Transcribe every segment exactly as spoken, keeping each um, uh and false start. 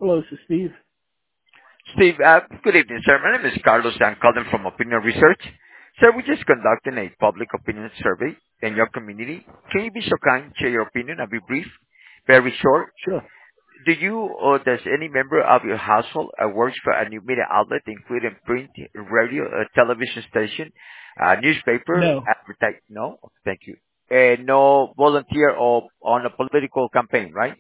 Hello, this is Steve. Steve, uh, good evening, sir. My name is Carlos. I'm calling from Opinion Research. Sir, we're just conducting a public opinion survey in your community. Can you be so kind, share your opinion? I'll be brief, very short. Sure. Do you or does any member of your household uh, works for a new media outlet, including print, radio, uh, television station, uh, newspaper, No, advertise? No? Thank you. And no volunteer or on a political campaign, right?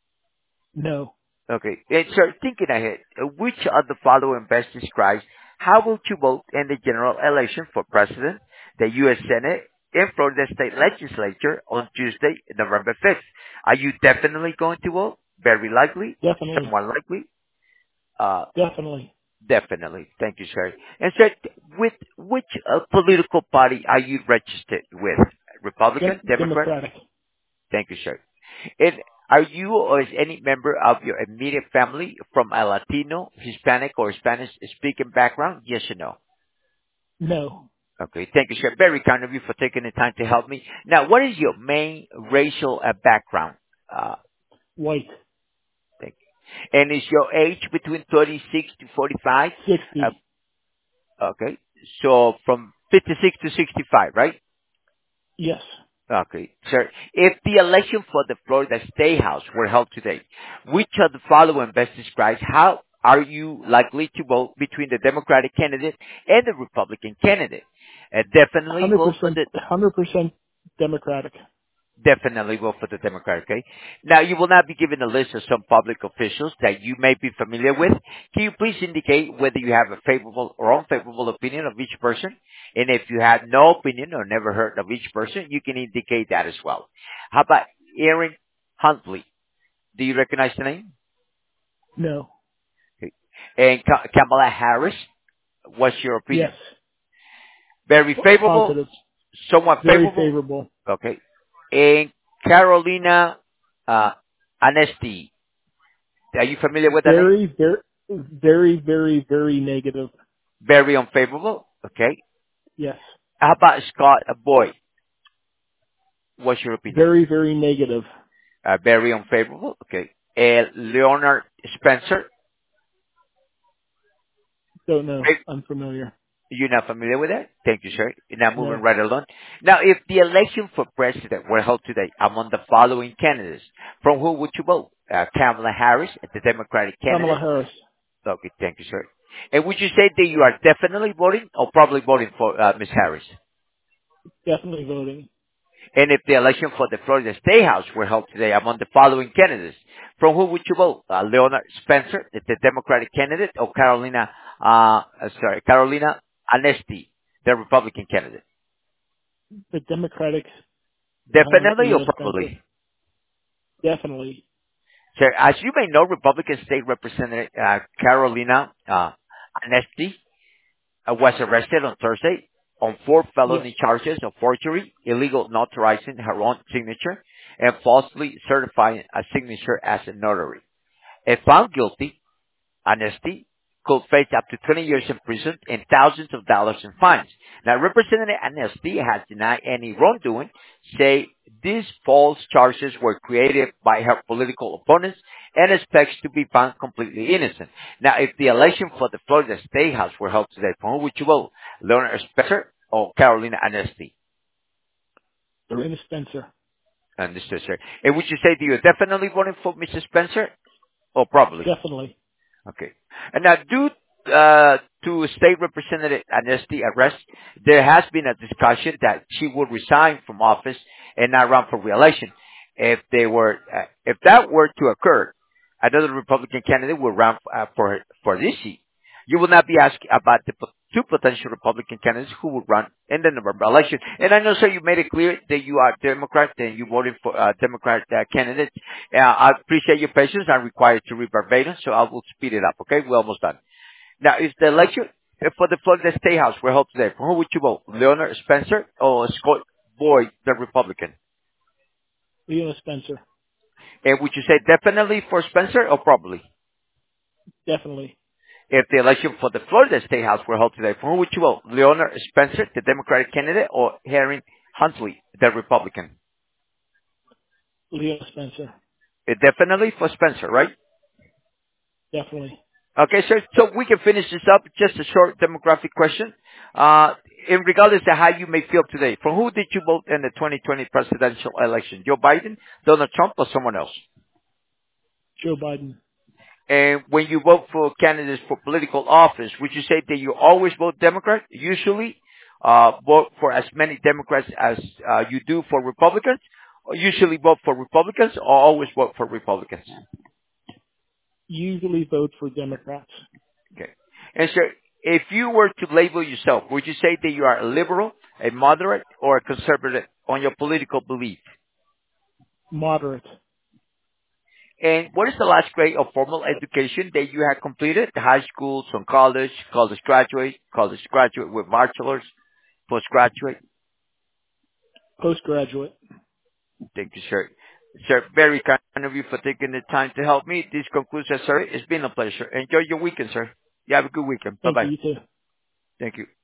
no. Okay. And so thinking ahead, uh, which of the following best describes how will you vote in the general election for president, the U S. Senate, and Florida State Legislature on Tuesday, November fifth? Are you definitely going to vote? Very likely? Definitely, Somewhat likely? Uh, definitely. definitely. Thank you, sir. And sir, with which uh, political party are you registered with? Republican? Dem- Democrat? Democratic. Thank you, sir. And are you or is any member of your immediate family from a Latino, Hispanic, or Spanish-speaking background? Yes or no? No. Okay, thank you, sir. Very kind of you for taking the time to help me. Now, what is your main racial uh, background? Uh, White. thank you. And is your age between thirty-six to forty-five? Uh, sixty. okay, so from fifty-six to sixty-five, right? Yes. Okay, sir. If the election for the Florida State House were held today, which of the following best describes how are you likely to vote between the Democratic candidate and the Republican candidate? Uh, definitely vote for one hundred percent, the one hundred percent Democratic. Definitely vote for the Democrat, okay? Now, you will not be given a list of some public officials that you may be familiar with. Can you please indicate whether you have a favorable or unfavorable opinion of each person? And if you have no opinion or never heard of each person, you can indicate that as well. How about Aaron Huntley? Do you recognize the name? No. Okay. And Ka- Kamala Harris, what's your opinion? Yes. Very P- favorable, Positive. somewhat Very favorable? favorable. Okay. And Carolina uh, Anesti. Are you familiar with that name? Very, very, very, very, very negative. Very unfavorable. Okay. Yes. How about Scott Boyd? What's your opinion? Very, very negative. Uh, very unfavorable. Okay. Uh, Leonard Spencer. Don't know. Eh, Unfamiliar. You're not familiar with that? Thank you, sir. Now moving No. right along. Now, if the election for president were held today among the following candidates, from who would you vote? Uh, Kamala Harris, the Democratic Kamala candidate. Harris. Okay, thank you, sir. And would you say that you are definitely voting or probably voting for uh, Miz Harris? Definitely voting. And if the election for the Florida State House were held today among the following candidates, from who would you vote? Uh, Leonard Spencer, the the Democratic candidate, or Carolina, uh, uh, sorry, Carolina Anesti, the Republican candidate? The Democrats, uh, Definitely or Leo Spencer. probably? Definitely. So, as you may know, Republican State Representative uh, Carolina uh, Anesti uh, was arrested on Thursday on four Yes. felony charges of forgery, illegal notarizing her own signature, and falsely certifying a signature as a notary. If found guilty, Anesti could face up to twenty years in prison and thousands of dollars in fines. Now, Representative Anesti has denied any wrongdoing, say these false charges were created by her political opponents and expects to be found completely innocent. Now, if the election for the Florida State House were held today, for who would you vote? Leonard Spencer or Carolina Anesti? Lorena Spencer. Understood, sir. And would you say that you're definitely voting for Missus Spencer or probably? Definitely. Okay. And now, due uh, to State Representative Anesti arrest, there has been a discussion that she would resign from office and not run for re-election. If they were, uh, if that were to occur, another Republican candidate will run uh, for for this seat. You will not be asked about the p- two potential Republican candidates who will run in the November election. And I know, sir, you made it clear that you are Democrat and you voted for uh, Democrat uh, candidates. Uh, I appreciate your patience. I'm required to read verbatim, so I will speed it up, okay? We're almost done. Now, if the election if for the Florida State House were held today, for who would you vote? Leonard Spencer or Scott Boyd, the Republican? Leo Spencer. And would you say definitely for Spencer or probably? Definitely. If the election for the Florida State House were held today, for who would you vote? Leonard Spencer, the Democratic candidate, or Aaron Huntley, the Republican? Leo Spencer. Uh, Definitely for Spencer, right? Definitely. Okay, sir. So we can finish this up. Just a short demographic question. Uh, in regardless to how you may feel today, for who did you vote in the twenty twenty presidential election? Joe Biden, Donald Trump, or someone else? Joe Biden. And when you vote for candidates for political office, would you say that you always vote Democrat? Usually, uh, vote for as many Democrats as uh, you do for Republicans? Or usually vote for Republicans or always vote for Republicans? Usually vote for Democrats. Okay. And sir, if you were to label yourself, would you say that you are a liberal, a moderate, or a conservative on your political belief? Moderate. And what is the last grade of formal education that you have completed? High school, some college, college graduate, college graduate with bachelor's, postgraduate? Postgraduate. Thank you, sir. Sir, very kind of you for taking the time to help me. This concludes our survey. It's been a pleasure. Enjoy your weekend, sir. You have a good weekend. Thank you. Bye-bye. You too. Thank you.